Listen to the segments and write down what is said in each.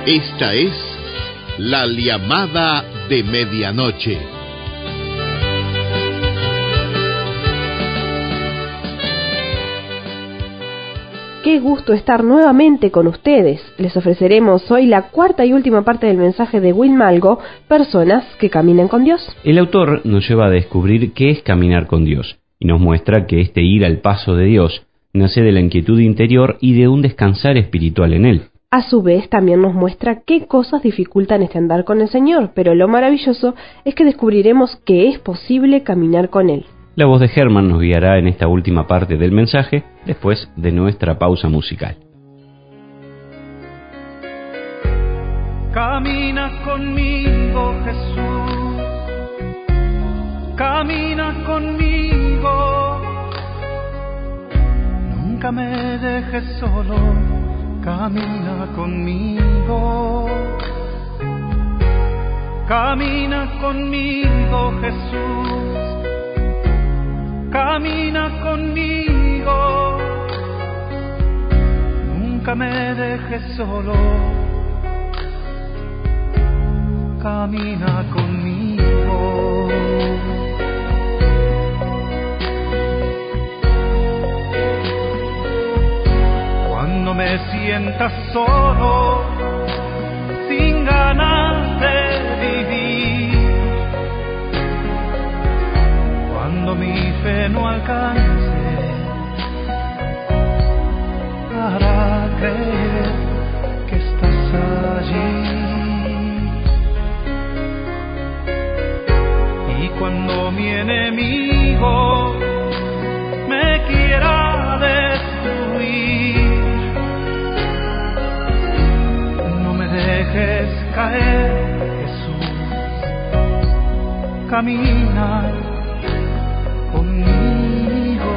Esta es la llamada de medianoche. Qué gusto estar nuevamente con ustedes. Les ofreceremos hoy la cuarta y última parte del mensaje de Will Malgo, Personas que caminan con Dios. El autor nos lleva a descubrir qué es caminar con Dios y nos muestra que este ir al paso de Dios nace de la inquietud interior y de un descansar espiritual en Él. A su vez, también nos muestra qué cosas dificultan este andar con el Señor, pero lo maravilloso es que descubriremos que es posible caminar con Él. La voz de Germán nos guiará en esta última parte del mensaje, después de nuestra pausa musical. Camina conmigo, Jesús. Camina conmigo. Nunca me dejes solo. Camina conmigo. Camina conmigo, Jesús. Camina conmigo, nunca me dejes solo. Camina conmigo. Cuando me sientas solo, sin ganas de vivir, cuando mi fe no alcance para creer que estás allí, y cuando mi enemigo me quiera destruir, no me dejes caer, Jesús. Camina conmigo.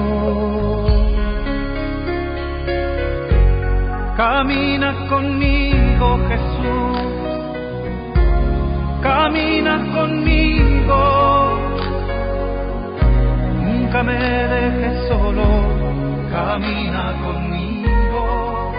Camina conmigo, Jesús. Camina conmigo. Nunca me dejes solo. Camina conmigo.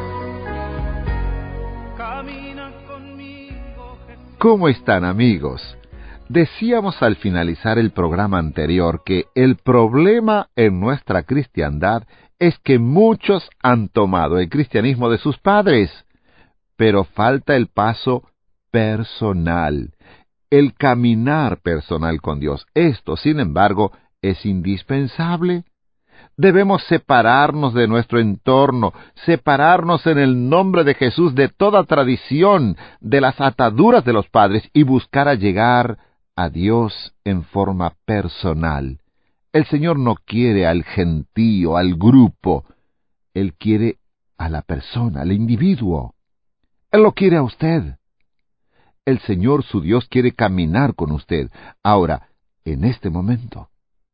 Camina conmigo, Jesús. ¿Cómo están, amigos? Decíamos al finalizar el programa anterior que el problema en nuestra cristiandad es que muchos han tomado el cristianismo de sus padres, pero falta el paso personal, el caminar personal con Dios. Esto, sin embargo, es indispensable. Debemos separarnos de nuestro entorno, separarnos en el nombre de Jesús de toda tradición, de las ataduras de los padres y buscar a llegar a Dios en forma personal. El Señor no quiere al gentío, al grupo. Él quiere a la persona, al individuo. Él lo quiere a usted. El Señor, su Dios, quiere caminar con usted. Ahora, en este momento,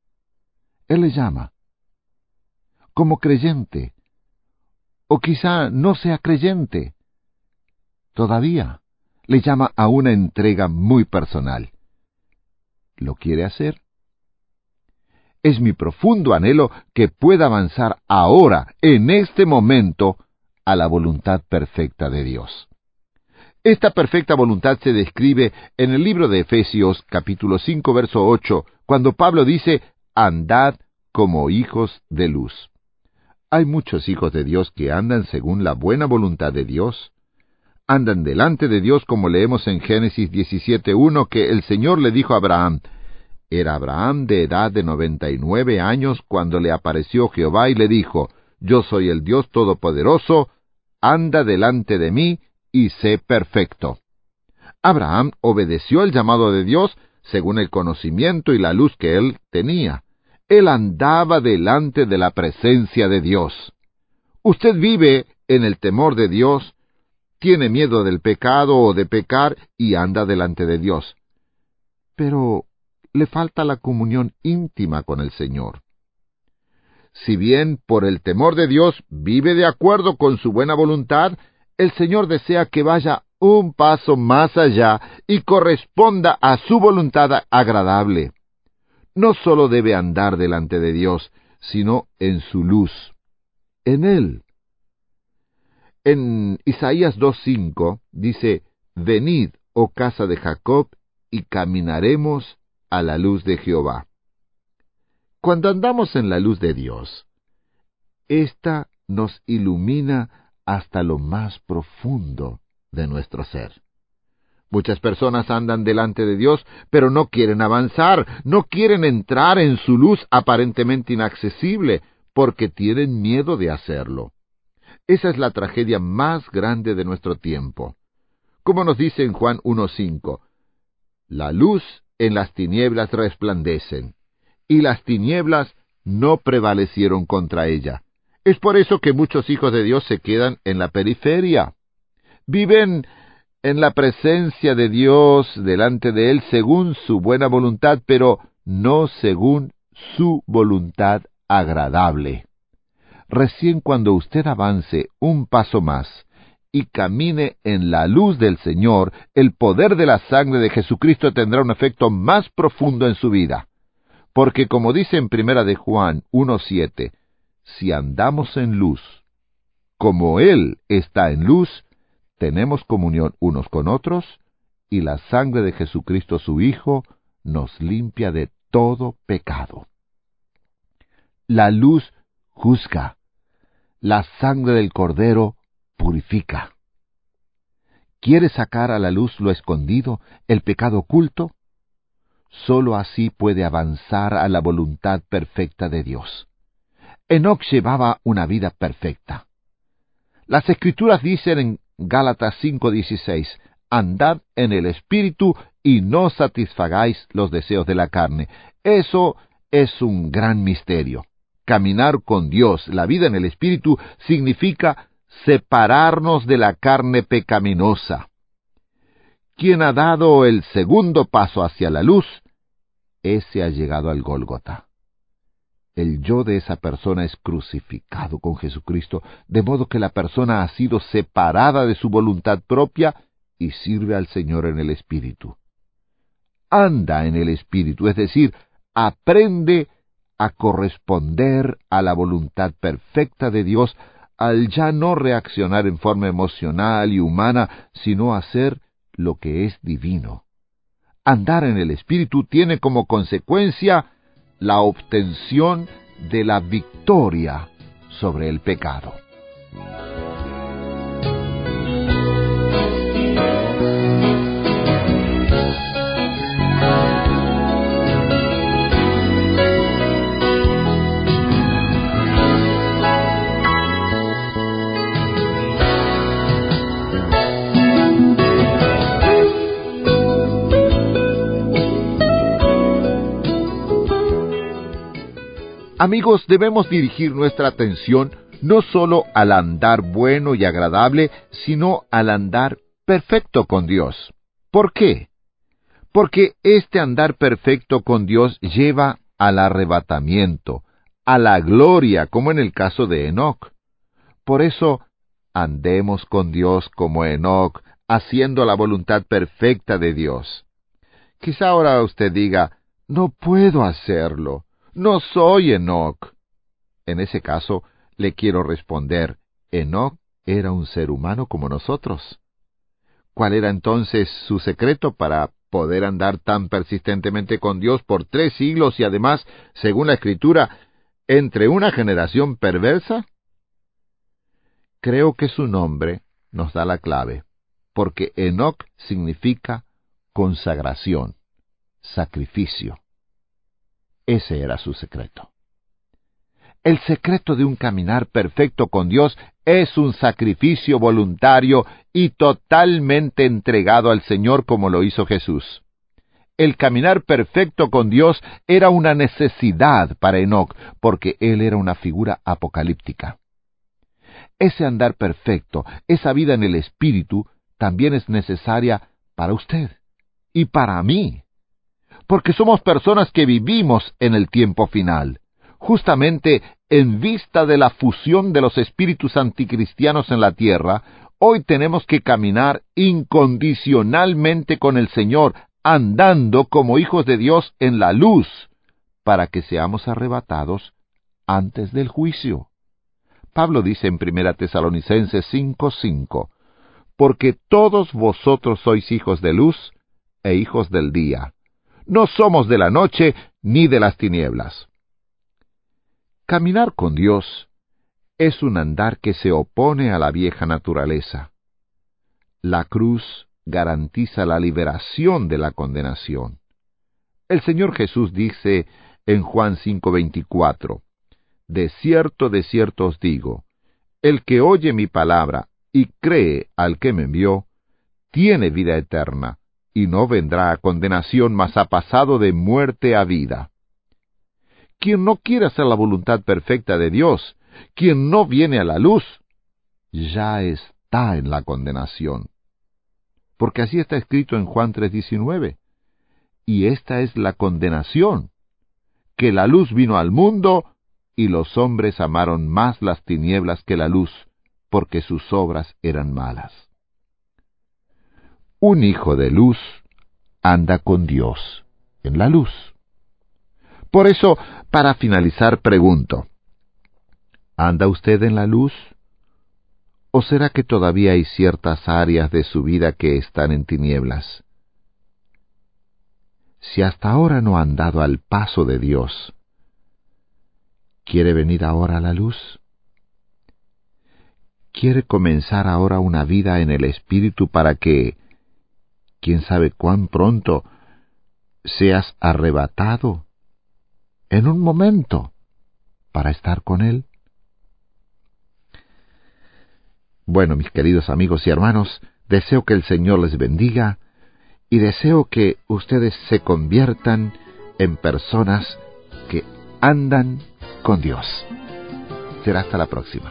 Él le llama como creyente, o quizá no sea creyente. Todavía le llama a una entrega muy personal. ¿Lo quiere hacer? Es mi profundo anhelo que pueda avanzar ahora, en este momento, a la voluntad perfecta de Dios. Esta perfecta voluntad se describe en el libro de Efesios, capítulo 5, verso 8, cuando Pablo dice, «Andad como hijos de luz». Hay muchos hijos de Dios que andan según la buena voluntad de Dios. Andan delante de Dios como leemos en Génesis 17:1 que el Señor le dijo a Abraham. Era Abraham de edad de 99 años cuando le apareció Jehová y le dijo, «Yo soy el Dios Todopoderoso, anda delante de mí y sé perfecto». Abraham obedeció el llamado de Dios según el conocimiento y la luz que él tenía. Él andaba delante de la presencia de Dios. Usted vive en el temor de Dios, tiene miedo del pecado o de pecar y anda delante de Dios. Pero le falta la comunión íntima con el Señor. Si bien por el temor de Dios vive de acuerdo con su buena voluntad, el Señor desea que vaya un paso más allá y corresponda a su voluntad agradable. No solo debe andar delante de Dios, sino en su luz, en Él. En Isaías 2:5 dice: «Venid, oh casa de Jacob, y caminaremos a la luz de Jehová». Cuando andamos en la luz de Dios, ésta nos ilumina hasta lo más profundo de nuestro ser. Muchas personas andan delante de Dios, pero no quieren avanzar, no quieren entrar en su luz aparentemente inaccesible, porque tienen miedo de hacerlo. Esa es la tragedia más grande de nuestro tiempo. Como nos dice en Juan 1:5, «La luz en las tinieblas resplandecen, y las tinieblas no prevalecieron contra ella». Es por eso que muchos hijos de Dios se quedan en la periferia. Viven en la presencia de Dios, delante de Él, según su buena voluntad, pero no según su voluntad agradable. Recién cuando usted avance un paso más y camine en la luz del Señor, el poder de la sangre de Jesucristo tendrá un efecto más profundo en su vida. Porque como dice en 1 de Juan 1:7, si andamos en luz, como Él está en luz, tenemos comunión unos con otros, y la sangre de Jesucristo su Hijo nos limpia de todo pecado. La luz juzga, la sangre del Cordero purifica. ¿Quiere sacar a la luz lo escondido, el pecado oculto? Sólo así puede avanzar a la voluntad perfecta de Dios. Enoc llevaba una vida perfecta. Las Escrituras dicen en Gálatas 5:16, «Andad en el Espíritu y no satisfagáis los deseos de la carne». Eso es un gran misterio. Caminar con Dios, la vida en el Espíritu, significa separarnos de la carne pecaminosa. Quien ha dado el segundo paso hacia la luz, ese ha llegado al Gólgota. El yo de esa persona es crucificado con Jesucristo, de modo que la persona ha sido separada de su voluntad propia y sirve al Señor en el Espíritu. Anda en el Espíritu, es decir, aprende a corresponder a la voluntad perfecta de Dios, al ya no reaccionar en forma emocional y humana, sino hacer lo que es divino. Andar en el Espíritu tiene como consecuencia la obtención de la victoria sobre el pecado. Amigos, debemos dirigir nuestra atención no solo al andar bueno y agradable, sino al andar perfecto con Dios. ¿Por qué? Porque este andar perfecto con Dios lleva al arrebatamiento, a la gloria, como en el caso de Enoc. Por eso, andemos con Dios como Enoc, haciendo la voluntad perfecta de Dios. Quizá ahora usted diga, no puedo hacerlo. No soy Enoc. En ese caso, le quiero responder, Enoc era un ser humano como nosotros. ¿Cuál era entonces su secreto para poder andar tan persistentemente con Dios por 3 siglos y además, según la Escritura, entre una generación perversa? Creo que su nombre nos da la clave, porque Enoc significa consagración, sacrificio. Ese era su secreto. El secreto de un caminar perfecto con Dios es un sacrificio voluntario y totalmente entregado al Señor como lo hizo Jesús. El caminar perfecto con Dios era una necesidad para Enoc, porque él era una figura apocalíptica. Ese andar perfecto, esa vida en el Espíritu, también es necesaria para usted y para mí. Porque somos personas que vivimos en el tiempo final. Justamente en vista de la fusión de los espíritus anticristianos en la tierra, hoy tenemos que caminar incondicionalmente con el Señor, andando como hijos de Dios en la luz, para que seamos arrebatados antes del juicio. Pablo dice en 1 Tesalonicenses 5:5, porque todos vosotros sois hijos de luz e hijos del día. No somos de la noche ni de las tinieblas. Caminar con Dios es un andar que se opone a la vieja naturaleza. La cruz garantiza la liberación de la condenación. El Señor Jesús dice en Juan 5:24, de cierto os digo, el que oye mi palabra y cree al que me envió, tiene vida eterna, y no vendrá a condenación, mas ha pasado de muerte a vida. Quien no quiere hacer la voluntad perfecta de Dios, quien no viene a la luz, ya está en la condenación. Porque así está escrito en Juan 3:19. Y esta es la condenación, que la luz vino al mundo, y los hombres amaron más las tinieblas que la luz, porque sus obras eran malas. Un hijo de luz anda con Dios en la luz. Por eso, para finalizar, pregunto, ¿anda usted en la luz? ¿O será que todavía hay ciertas áreas de su vida que están en tinieblas? Si hasta ahora no ha andado al paso de Dios, ¿quiere venir ahora a la luz? ¿Quiere comenzar ahora una vida en el Espíritu para que, quién sabe cuán pronto, seas arrebatado en un momento para estar con Él? Bueno, mis queridos amigos y hermanos, deseo que el Señor les bendiga y deseo que ustedes se conviertan en personas que andan con Dios. Será hasta la próxima.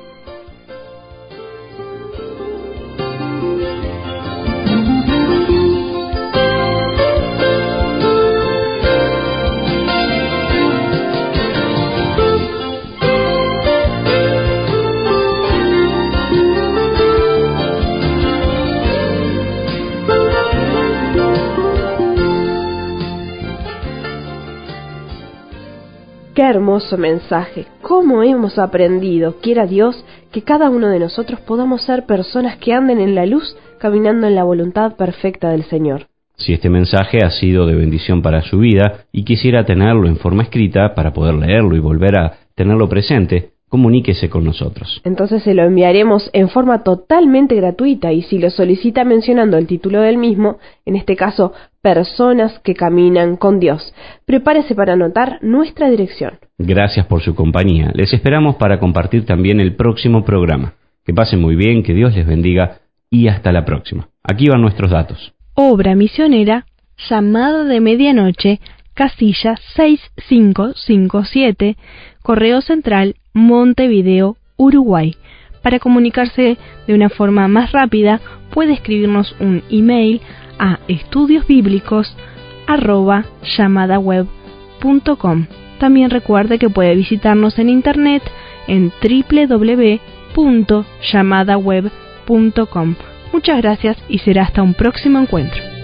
Qué hermoso mensaje. ¿Cómo hemos aprendido, quiera Dios, que cada uno de nosotros podamos ser personas que anden en la luz, caminando en la voluntad perfecta del Señor? Si este mensaje ha sido de bendición para su vida y quisiera tenerlo en forma escrita para poder leerlo y volver a tenerlo presente, comuníquese con nosotros. Entonces se lo enviaremos en forma totalmente gratuita y si lo solicita mencionando el título del mismo, en este caso, Personas que caminan con Dios. Prepárese para anotar nuestra dirección. Gracias por su compañía. Les esperamos para compartir también el próximo programa. Que pasen muy bien, que Dios les bendiga y hasta la próxima. Aquí van nuestros datos. Obra misionera, Llamada de Medianoche, casilla 6557, Correo Central, Montevideo, Uruguay. Para comunicarse de una forma más rápida, puede escribirnos un email a estudiosbiblicos@llamadaweb.com. También recuerde que puede visitarnos en internet en www.llamadaweb.com. Muchas gracias y será hasta un próximo encuentro.